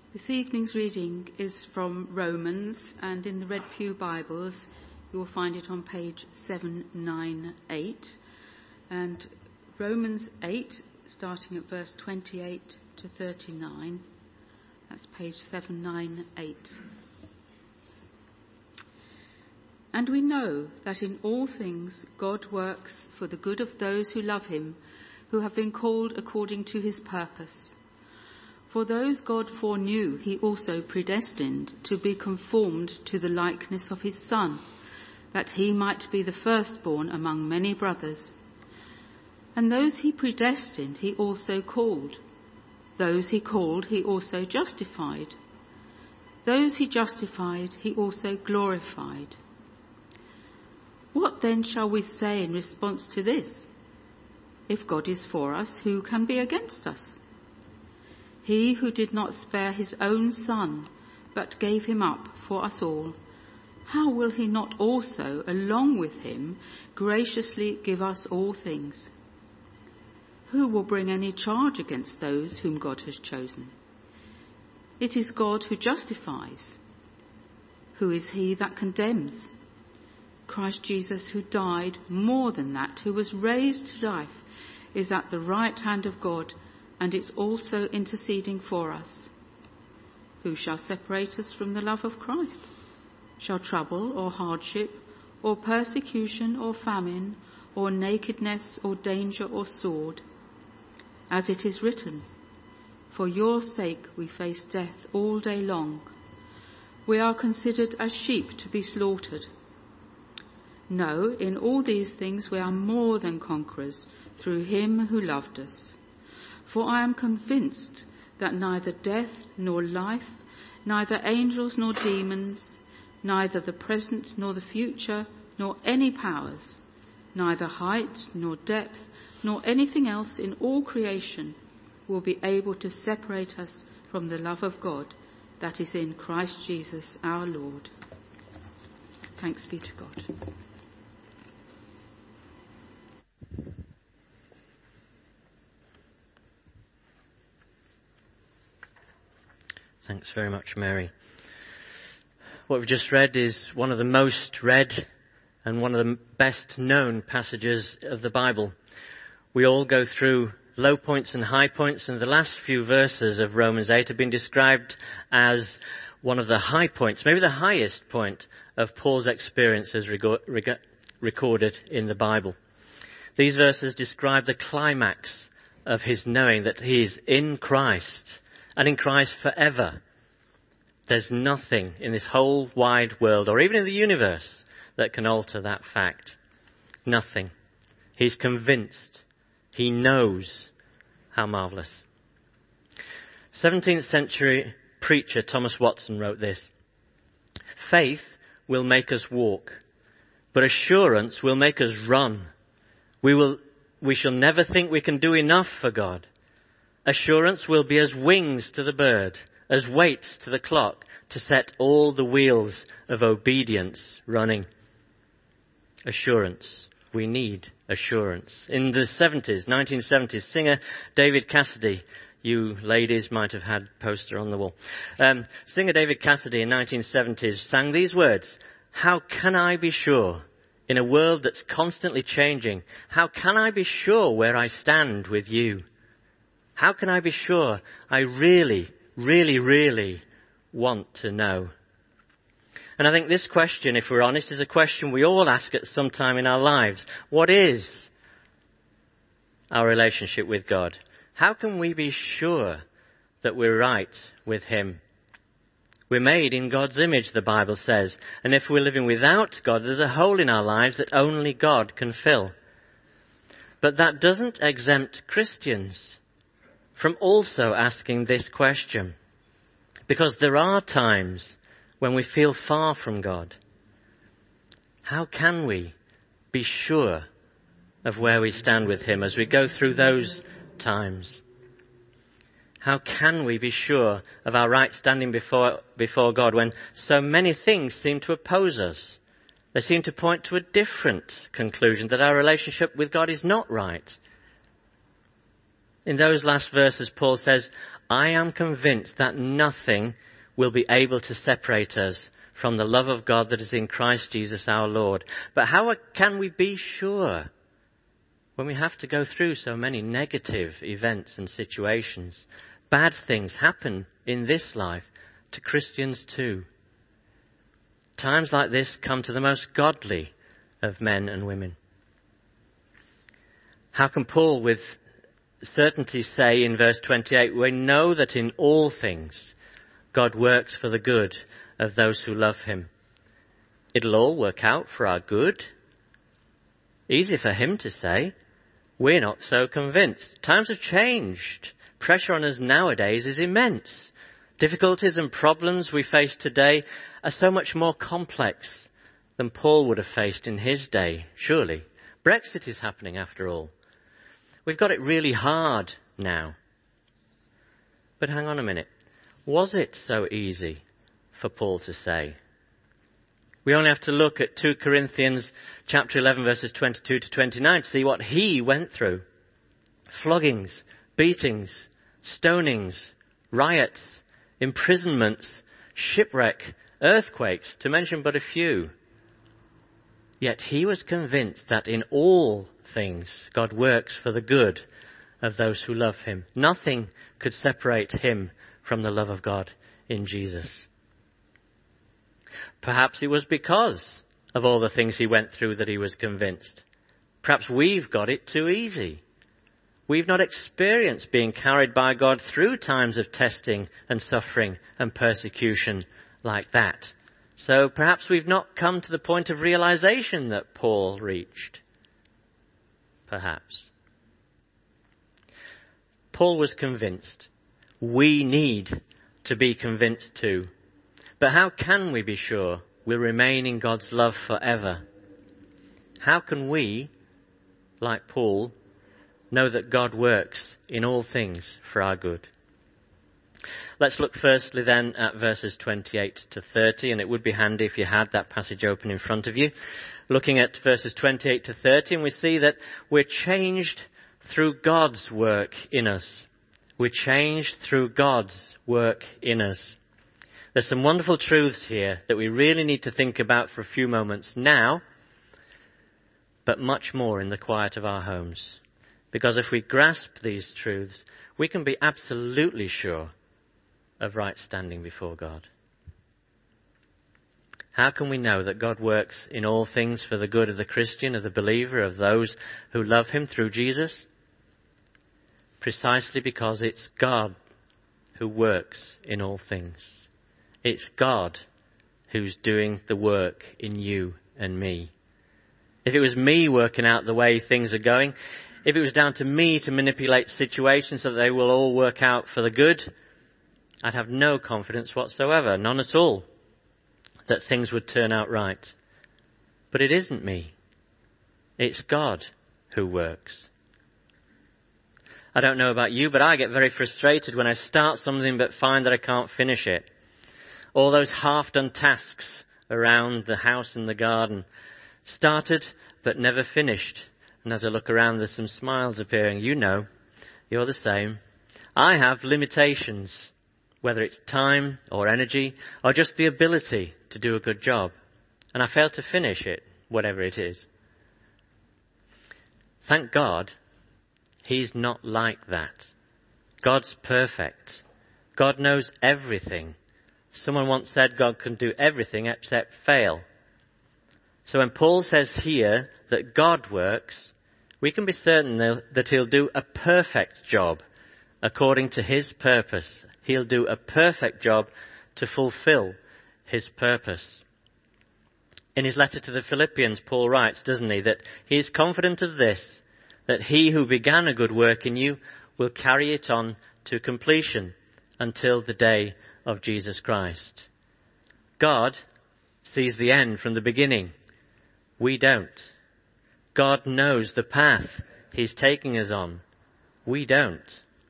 This evening's reading is from Romans, and in the Red Pew Bibles you will find it on page 798. And Romans 8, starting at verse 28 to 39. That's page 798. And we know that in all things God works for the good of those who love him, who have been called according to his purpose. For those God foreknew, he also predestined to be conformed to the likeness of his Son, that he might be the firstborn among many brothers. And those he predestined, he also called. Those he called, he also justified. Those he justified, he also glorified. What then shall we say in response to this? If God is for us, who can be against us? He who did not spare his own Son, but gave him up for us all, how will he not also, along with him, graciously give us all things? Who will bring any charge against those whom God has chosen? It is God who justifies. Who is he that condemns? Christ Jesus, who died, more than that, who was raised to life, is at the right hand of God, and is also interceding for us. Who shall separate us from the love of Christ? Shall trouble or hardship or persecution or famine or nakedness or danger or sword? As it is written, for your sake we face death all day long. We are considered as sheep to be slaughtered. No, in all these things we are more than conquerors through him who loved us. For I am convinced that neither death nor life, neither angels nor demons, neither the present nor the future, nor any powers, neither height nor depth, nor anything else in all creation will be able to separate us from the love of God that is in Christ Jesus our Lord. Thanks be to God. Thanks very much, Mary. What we've just read is one of the most read and one of the best known passages of the Bible. We all go through low points and high points, and the last few verses of Romans 8 have been described as one of the high points, maybe the highest point of Paul's experiences recorded in the Bible. These verses describe the climax of his knowing that he is in Christ, and in Christ forever. There's nothing in this whole wide world, or even in the universe, that can alter that fact. Nothing. He's convinced. He knows. How marvellous. 17th century preacher Thomas Watson wrote this: faith will make us walk, but assurance will make us run. We shall never think we can do enough for God. Assurance will be as wings to the bird, as weights to the clock, to set all the wheels of obedience running. Assurance. We need assurance. In the 1970s, singer David Cassidy, you ladies might have had a poster on the wall. Singer David Cassidy in 1970s sang these words: how can I be sure in a world that's constantly changing? How can I be sure where I stand with you? How can I be sure I really, really, really want to know? And I think this question, if we're honest, is a question we all ask at some time in our lives. What is our relationship with God? How can we be sure that we're right with him? We're made in God's image, the Bible says. And if we're living without God, there's a hole in our lives that only God can fill. But that doesn't exempt Christians from also asking this question. Because there are times when we feel far from God. How can we be sure of where we stand with him as we go through those times? How can we be sure of our right standing before God when so many things seem to oppose us? They seem to point to a different conclusion, that our relationship with God is not right. In those last verses, Paul says, I am convinced that nothing will be able to separate us from the love of God that is in Christ Jesus our Lord. But how can we be sure when we have to go through so many negative events and situations? Bad things happen in this life to Christians too. Times like this come to the most godly of men and women. How can Paul with certainty say in verse 28, we know that in all things God works for the good of those who love him? It'll all work out for our good. Easy for him to say. We're not so convinced. Times have changed. Pressure on us nowadays is immense. Difficulties and problems we face today are so much more complex than Paul would have faced in his day, surely. Brexit is happening after all. We've got it really hard now. But hang on a minute. Was it so easy for Paul to say? We only have to look at 2 Corinthians chapter 11 verses 22 to 29 to see what he went through. Floggings, beatings, stonings, riots, imprisonments, shipwreck, earthquakes, to mention but a few. Yet he was convinced that in all things God works for the good of those who love him. Nothing could separate him from the love of God in Jesus. Perhaps it was because of all the things he went through that he was convinced. Perhaps we've got it too easy. We've not experienced being carried by God through times of testing and suffering and persecution like that. So perhaps we've not come to the point of realization that Paul reached. Perhaps. Paul was convinced. We need to be convinced too. But how can we be sure we'll remain in God's love forever? How can we, like Paul, know that God works in all things for our good? Let's look firstly then at verses 28 to 30, and it would be handy if you had that passage open in front of you. Looking at verses 28 to 30, and we see that we're changed through God's work in us. We're changed through God's work in us. There's some wonderful truths here that we really need to think about for a few moments now, but much more in the quiet of our homes. Because if we grasp these truths, we can be absolutely sure of right standing before God. How can we know that God works in all things for the good of the Christian, of the believer, of those who love him through Jesus? Precisely because it's God who works in all things. It's God who's doing the work in you and me. If it was me working out the way things are going, if it was down to me to manipulate situations so that they will all work out for the good, I'd have no confidence whatsoever, none at all, that things would turn out right. But it isn't me. It's God who works. I don't know about you, but I get very frustrated when I start something but find that I can't finish it. All those half-done tasks around the house and the garden. Started but never finished. And as I look around, there's some smiles appearing. You know, you're the same. I have limitations, whether it's time or energy or just the ability to do a good job. And I fail to finish it, whatever it is. Thank God, He's not like that. God's perfect. God knows everything. Someone once said God can do everything except fail. So when Paul says here that God works, we can be certain that He'll do a perfect job according to His purpose. He'll do a perfect job to fulfill His purpose. In his letter to the Philippians, Paul writes, doesn't he, that he is confident of this, that He who began a good work in you will carry it on to completion until the day of Jesus Christ. God sees the end from the beginning. We don't. God knows the path He's taking us on. We don't.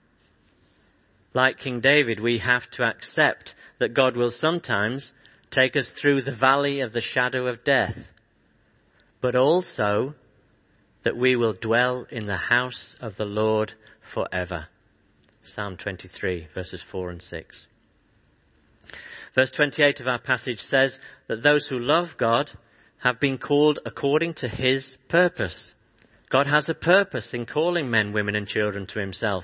Like King David, we have to accept that God will sometimes take us through the valley of the shadow of death, but also that we will dwell in the house of the Lord forever. Psalm 23, verses 4 and 6. Verse 28 of our passage says that those who love God have been called according to his purpose. God has a purpose in calling men, women and children to himself.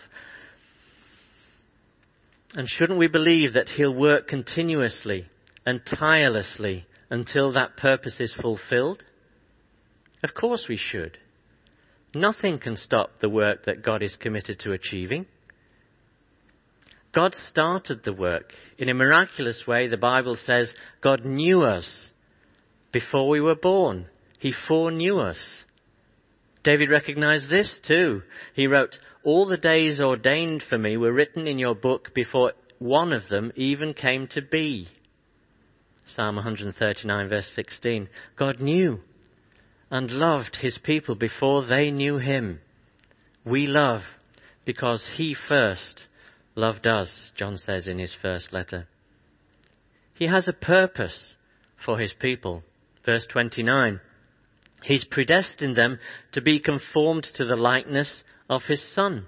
And shouldn't we believe that he'll work continuously and tirelessly until that purpose is fulfilled? Of course we should. Nothing can stop the work that God is committed to achieving. God started the work. In a miraculous way, the Bible says God knew us before we were born. He foreknew us. David recognized this too. He wrote, "All the days ordained for me were written in your book before one of them even came to be." Psalm 139, verse 16. God knew and loved his people before they knew him. We love because he first loved us, John says in his first letter. He has a purpose for his people. Verse 29. He's predestined them to be conformed to the likeness of his Son.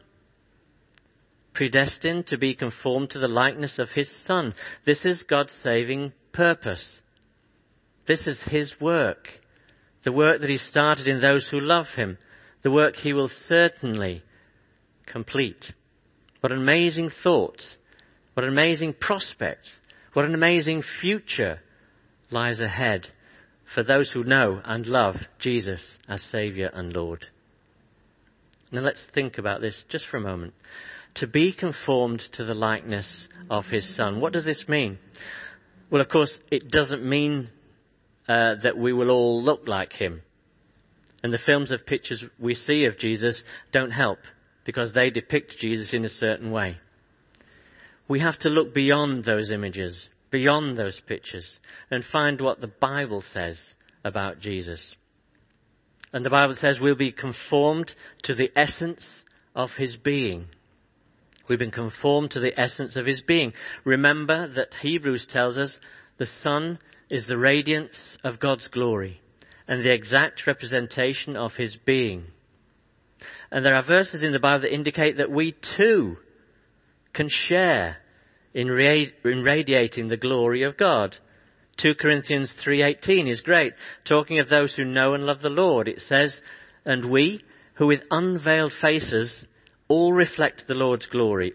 Predestined to be conformed to the likeness of his Son. This is God's saving purpose. This is his work. The work that he started in those who love him. The work he will certainly complete. What an amazing thought. What an amazing prospect. What an amazing future lies ahead for those who know and love Jesus as Saviour and Lord. Now let's think about this just for a moment. To be conformed to the likeness of his Son. What does this mean? Well, of course, it doesn't mean that we will all look like him. And the films of pictures we see of Jesus don't help because they depict Jesus in a certain way. We have to look beyond those images, beyond those pictures, and find what the Bible says about Jesus. And the Bible says we'll be conformed to the essence of his being. We've been conformed to the essence of his being. Remember that Hebrews tells us the Son is the radiance of God's glory and the exact representation of his being. And there are verses in the Bible that indicate that we too can share in radiating the glory of God. 2 Corinthians 3:18 is great. Talking of those who know and love the Lord, it says, "And we, who with unveiled faces all reflect the Lord's glory,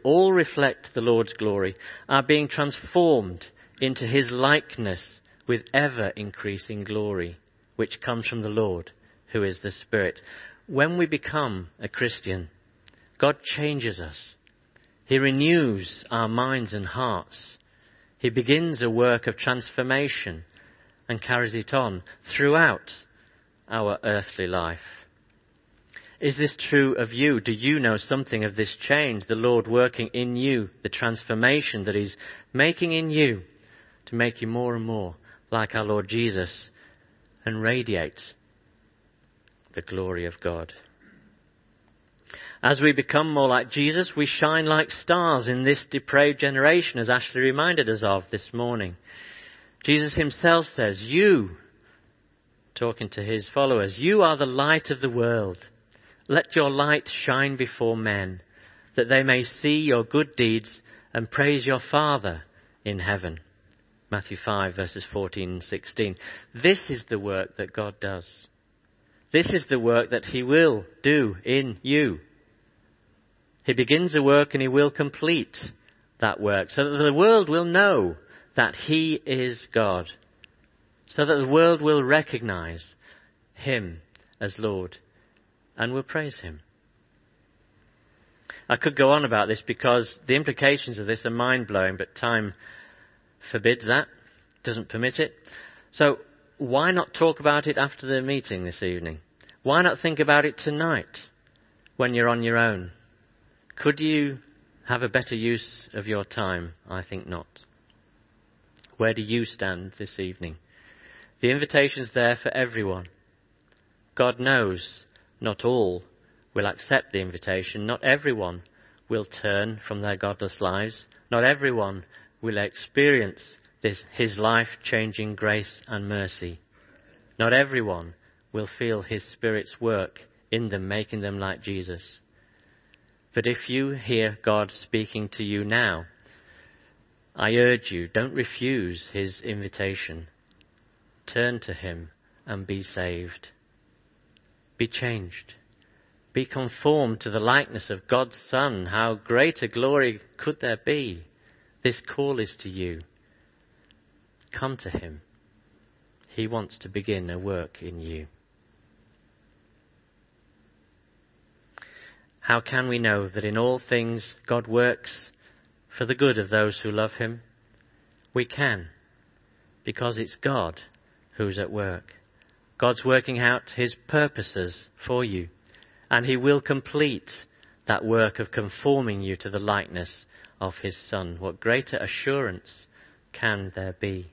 are being transformed into his likeness with ever-increasing glory, which comes from the Lord, who is the Spirit." When we become a Christian, God changes us. He renews our minds and hearts. He begins a work of transformation and carries it on throughout our earthly life. Is this true of you? Do you know something of this change, the Lord working in you, the transformation that he's making in you to make you more and more like our Lord Jesus and radiate the glory of God? As we become more like Jesus, we shine like stars in this depraved generation, as Ashley reminded us of this morning. Jesus himself says, you, talking to his followers, you are the light of the world. Let your light shine before men, that they may see your good deeds and praise your Father in heaven. Matthew 5, verses 14 and 16. This is the work that God does. This is the work that he will do in you. He begins a work and he will complete that work so that the world will know that he is God. So that the world will recognize him as Lord and will praise him. I could go on about this because the implications of this are mind-blowing, but time forbids that, doesn't permit it. So why not talk about it after the meeting this evening? Why not think about it tonight when you're on your own? Could you have a better use of your time? I think not. Where do you stand this evening? The invitation's there for everyone. God knows not all will accept the invitation. Not everyone will turn from their godless lives. Not everyone will experience his life-changing grace and mercy. Not everyone will feel his Spirit's work in them, making them like Jesus. But if you hear God speaking to you now, I urge you, don't refuse his invitation. Turn to him and be saved. Be changed. Be conformed to the likeness of God's Son. How great a glory could there be? This call is to you. Come to him. He wants to begin a work in you. How can we know that in all things God works for the good of those who love him? We can, because it's God who's at work. God's working out his purposes for you, and he will complete that work of conforming you to the likeness of his Son. What greater assurance can there be?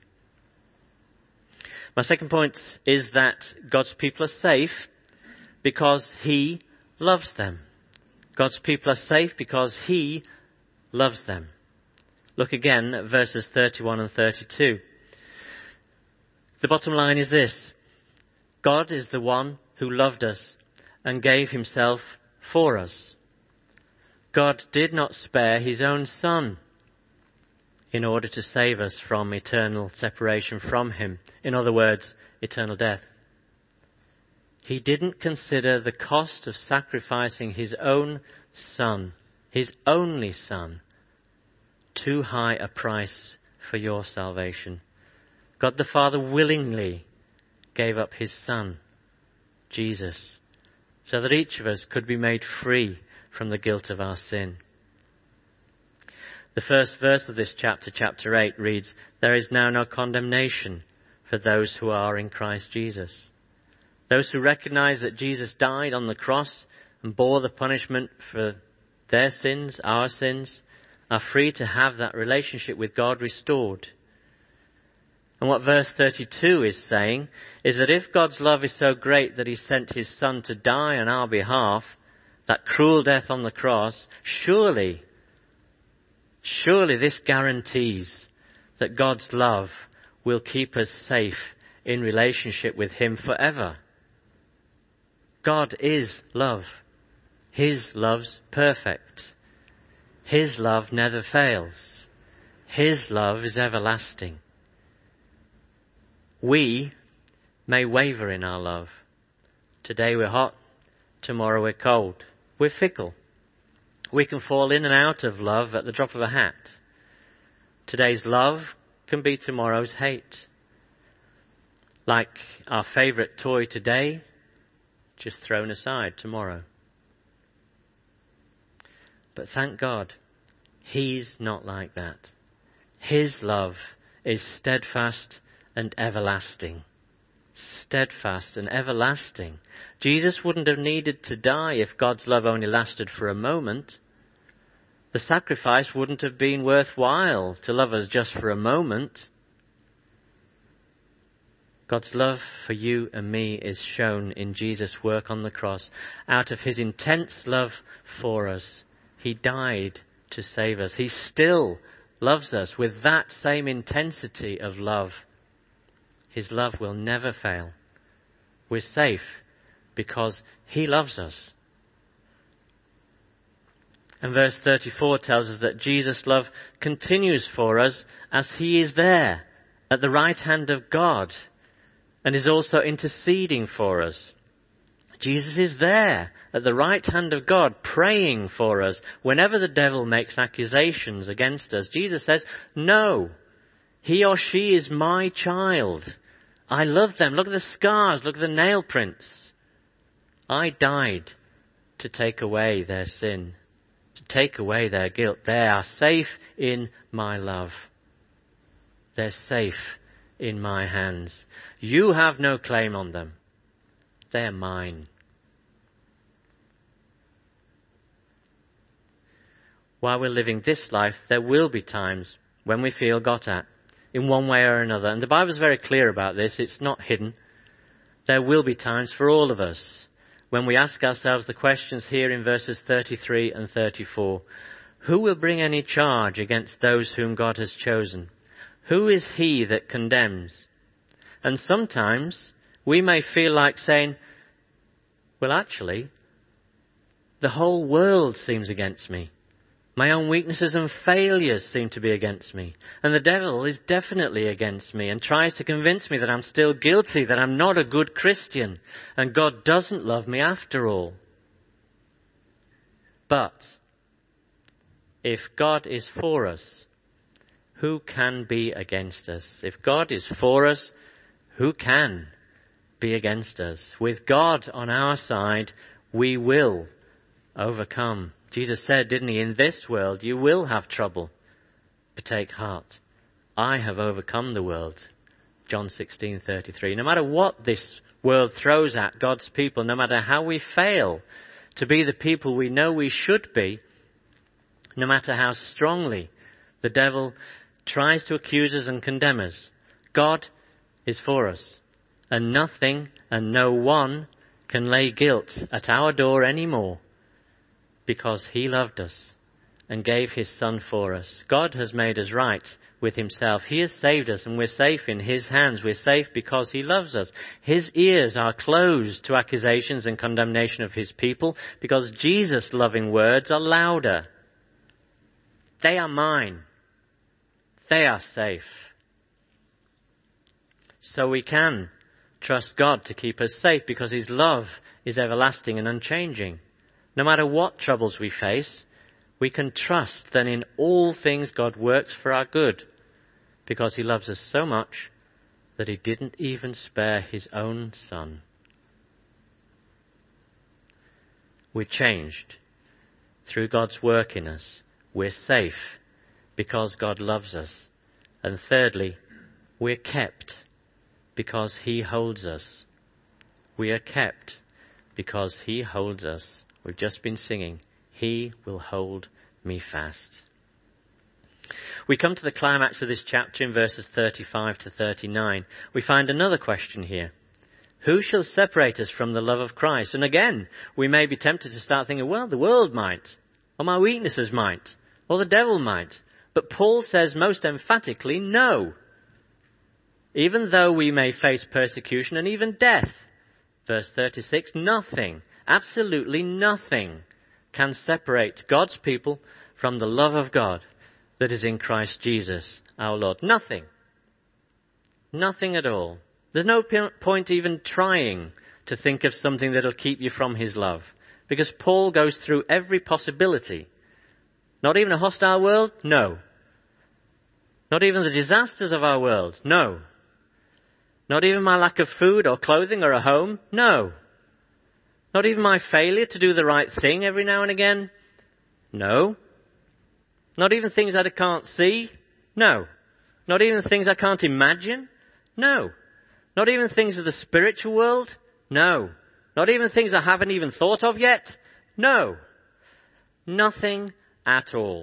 My second point is that God's people are safe because he loves them. God's people are safe because he loves them. Look again at verses 31 and 32. The bottom line is this: God is the one who loved us and gave himself for us. God did not spare his own Son in order to save us from eternal separation from him. In other words, eternal death. He didn't consider the cost of sacrificing his own Son, his only Son, too high a price for your salvation. God the Father willingly gave up his Son, Jesus, so that each of us could be made free from the guilt of our sin. The first verse of this chapter, chapter 8, reads, "There is now no condemnation for those who are in Christ Jesus." Those who recognize that Jesus died on the cross and bore the punishment for their sins, our sins, are free to have that relationship with God restored. And what verse 32 is saying is that if God's love is so great that he sent his Son to die on our behalf, that cruel death on the cross, surely this guarantees that God's love will keep us safe in relationship with him forever. God is love. His love's perfect. His love never fails. His love is everlasting. We may waver in our love. Today we're hot, tomorrow we're cold. We're fickle. We can fall in and out of love at the drop of a hat. Today's love can be tomorrow's hate. Like our favourite toy today, just thrown aside tomorrow. But thank God, he's not like that. His love is steadfast and everlasting. Steadfast and everlasting. Jesus wouldn't have needed to die if God's love only lasted for a moment. The sacrifice wouldn't have been worthwhile to love us just for a moment. God's love for you and me is shown in Jesus' work on the cross. Out of his intense love for us, he died to save us. He still loves us with that same intensity of love. His love will never fail. We're safe because he loves us. And verse 34 tells us that Jesus' love continues for us as he is there at the right hand of God and is also interceding for us. Jesus is there at the right hand of God praying for us. Whenever the devil makes accusations against us, Jesus says, "No, he or she is my child. I love them. Look at the scars. Look at the nail prints. I died to take away their sin, to take away their guilt. They are safe in my love. They're safe in my hands. You have no claim on them. They're mine." While we're living this life, there will be times when we feel got at, in one way or another. And the Bible's very clear about this. It's not hidden. There will be times for all of us when we ask ourselves the questions here in verses 33 and 34. Who will bring any charge against those whom God has chosen? Who is he that condemns? And sometimes we may feel like saying, well, actually, The whole world seems against me. My own weaknesses and failures seem to be against me. And the devil is definitely against me and tries to convince me that I'm still guilty, that I'm not a good Christian, and God doesn't love me after all. But if God is for us, who can be against us? If God is for us, who can be against us? With God on our side, we will overcome. Jesus said, didn't he, in this world you will have trouble, but take heart. I have overcome the world. John 16:33. No matter what this world throws at God's people, no matter how we fail to be the people we know we should be, no matter how strongly the devil tries to accuse us and condemn us, God is for us. And nothing and no one can lay guilt at our door anymore, because he loved us and gave his Son for us. God has made us right with himself. He has saved us and we're safe in his hands. We're safe because he loves us. His ears are closed to accusations and condemnation of his people because Jesus' loving words are louder. They are mine. They are safe. So we can trust God to keep us safe because his love is everlasting and unchanging. No matter what troubles we face, we can trust that in all things God works for our good because he loves us so much that he didn't even spare his own Son. We're changed through God's work in us. We're safe because God loves us. And thirdly, we're kept because he holds us. We are kept because he holds us. We've just been singing, he will hold me fast. We come to the climax of this chapter in verses 35 to 39. We find another question here. Who shall separate us from the love of Christ? And again, we may be tempted to start thinking, well, the world might, or my weaknesses might, or the devil might. But Paul says most emphatically, no. Even though we may face persecution and even death. Verse 36, nothing, absolutely nothing can separate God's people from the love of God that is in Christ Jesus, our Lord. Nothing. Nothing at all. There's no point even trying to think of something that'll keep you from his love. Because Paul goes through every possibility. Not even a hostile world? No. Not even the disasters of our world? No. Not even my lack of food or clothing or a home? No. Not even my failure to do the right thing every now and again? No. Not even things that I can't see? No. Not even things I can't imagine? No. Not even things of the spiritual world? No. Not even things I haven't even thought of yet? No. Nothing at all.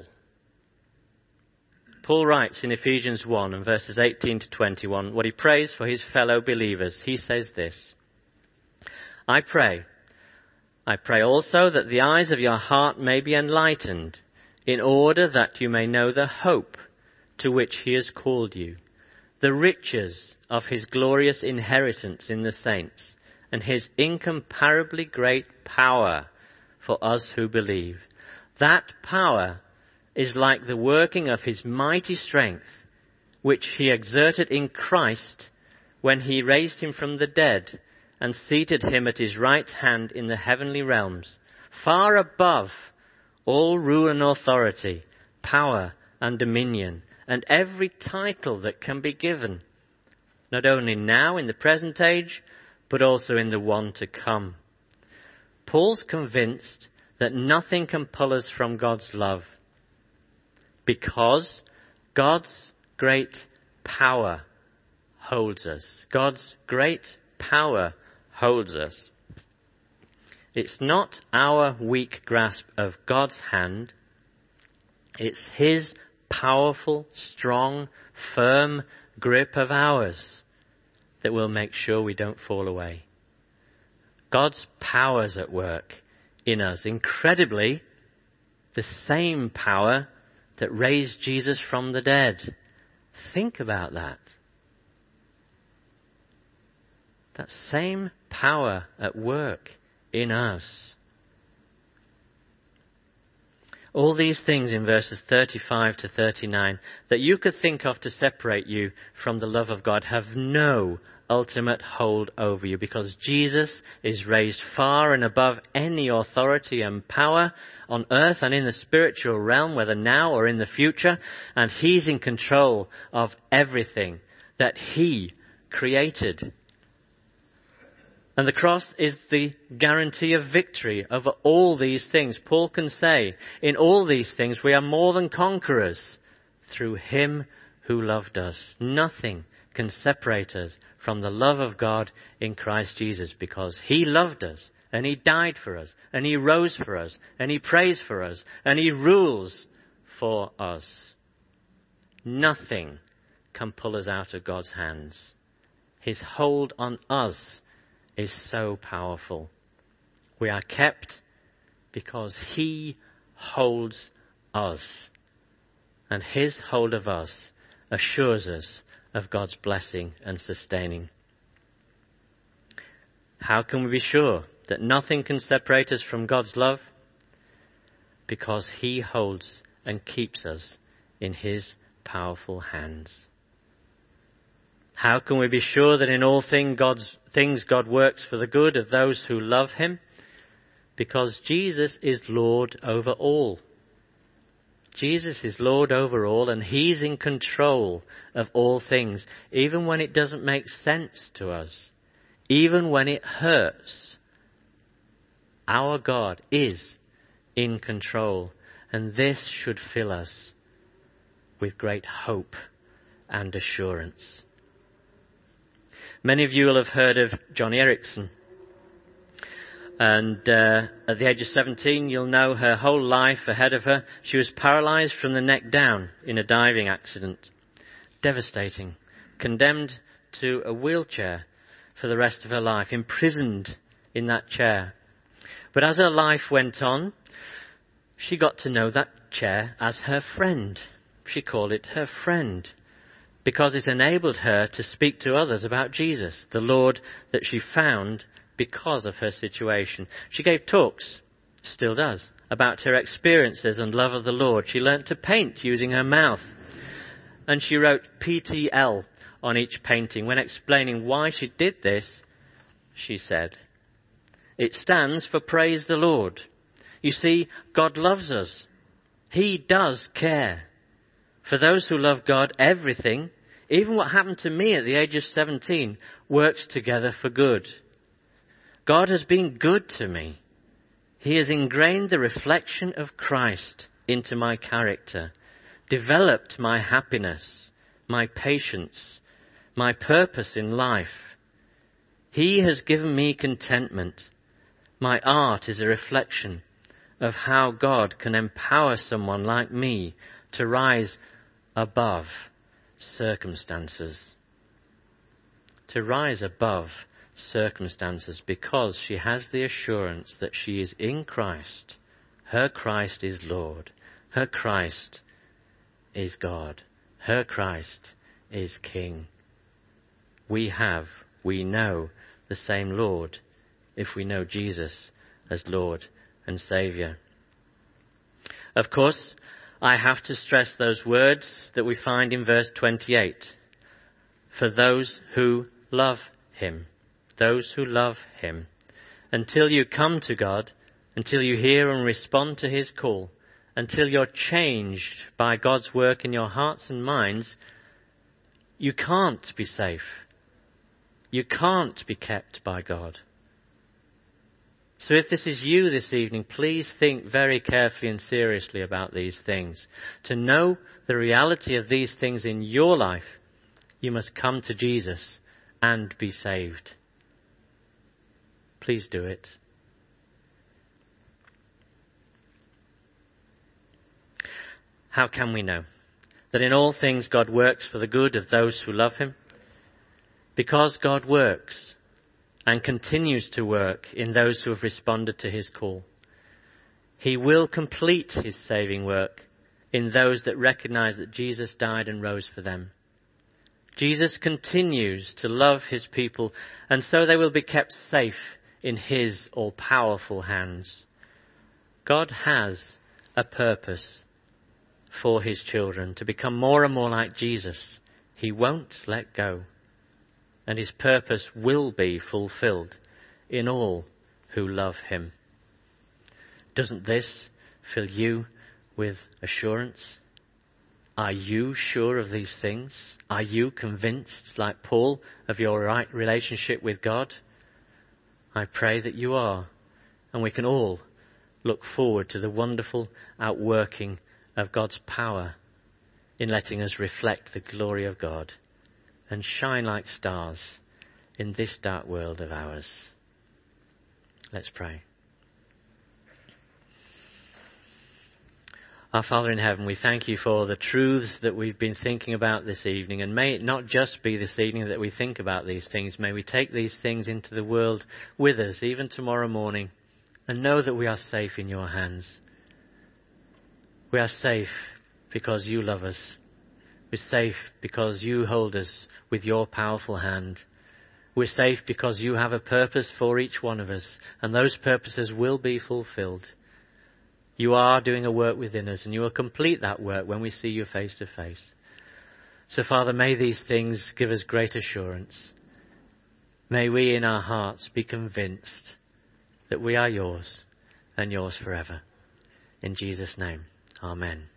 Paul writes in Ephesians 1 and verses 18 to 21 what he prays for his fellow believers. He says this, I pray also that the eyes of your heart may be enlightened, in order that you may know the hope to which he has called you, the riches of his glorious inheritance in the saints, and his incomparably great power for us who believe. That power is like the working of his mighty strength, which he exerted in Christ when he raised him from the dead and seated him at his right hand in the heavenly realms, far above all rule and authority, power and dominion, and every title that can be given, not only now in the present age, but also in the one to come. Paul's convinced that nothing can pull us from God's love, because God's great power holds us. God's great power holds us. It's not our weak grasp of God's hand. It's his powerful, strong, firm grip of ours that will make sure we don't fall away. God's power's at work in us. Incredibly, the same power that raised Jesus from the dead. Think about that. That same power at work in us. All these things in verses 35 to 39 that you could think of to separate you from the love of God have no ultimate hold over you, because Jesus is raised far and above any authority and power on earth and in the spiritual realm, whether now or in the future, and he's in control of everything that he created. And the cross is the guarantee of victory over all these things. Paul can say, in all these things we are more than conquerors through him who loved us. Nothing can separate us from the love of God in Christ Jesus, because he loved us and he died for us and he rose for us and he prays for us and he rules for us. Nothing can pull us out of God's hands. His hold on us is so powerful. We are kept because he holds us, and his hold of us assures us of God's blessing and sustaining. How can we be sure that nothing can separate us from God's love? Because he holds and keeps us in his powerful hands. How can we be sure that in all things God works for the good of those who love him? Because Jesus is Lord over all. Jesus is Lord over all, and he's in control of all things, even when it doesn't make sense to us, even when it hurts. Our God is in control, and this should fill us with great hope and assurance. Many of you will have heard of Joni Eareckson. And at the age of 17, you'll know her whole life ahead of her. She was paralyzed from the neck down in a diving accident. Devastating. Condemned to a wheelchair for the rest of her life. Imprisoned in that chair. But as her life went on, she got to know that chair as her friend. She called it her friend, because it enabled her to speak to others about Jesus, the Lord that she found because of her situation. She gave talks, still does, about her experiences and love of the Lord. She learnt to paint using her mouth. And she wrote PTL on each painting. When explaining why she did this, she said, "It stands for Praise the Lord. You see, God loves us. He does care. For those who love God, everything, even what happened to me at the age of 17, works together for good. God has been good to me. He has ingrained the reflection of Christ into my character, developed my happiness, my patience, my purpose in life. He has given me contentment. My art is a reflection of how God can empower someone like me to rise above circumstances. To rise above circumstances, because she has the assurance that she is in Christ. Her Christ is Lord. Her Christ is God. Her Christ is King. We know the same Lord if we know Jesus as Lord and Saviour. Of course, I have to stress those words that we find in verse 28. For those who love him. Those who love him. Until you come to God, until you hear and respond to his call, until you're changed by God's work in your hearts and minds, you can't be safe. You can't be kept by God. So if this is you this evening, please think very carefully and seriously about these things. To know the reality of these things in your life, you must come to Jesus and be saved. Please do it. How can we know that in all things God works for the good of those who love him? Because God works and continues to work in those who have responded to his call. He will complete his saving work in those that recognize that Jesus died and rose for them. Jesus continues to love his people, and so they will be kept safe in his all-powerful hands. God has a purpose for his children to become more and more like Jesus, he won't let go. And his purpose will be fulfilled in all who love him. Doesn't this fill you with assurance? Are you sure of these things? Are you convinced, like Paul, of your right relationship with God? I pray that you are, and we can all look forward to the wonderful outworking of God's power in letting us reflect the glory of God and shine like stars in this dark world of ours. Let's pray. Our Father in heaven, we thank you for the truths that we've been thinking about this evening. And may it not just be this evening that we think about these things. May we take these things into the world with us, even tomorrow morning, and know that we are safe in your hands. We are safe because you love us. We're safe because you hold us with your powerful hand. We're safe because you have a purpose for each one of us, and those purposes will be fulfilled. You are doing a work within us, and you will complete that work when we see you face to face. So, Father, may these things give us great assurance. May we in our hearts be convinced that we are yours and yours forever. In Jesus' name, amen.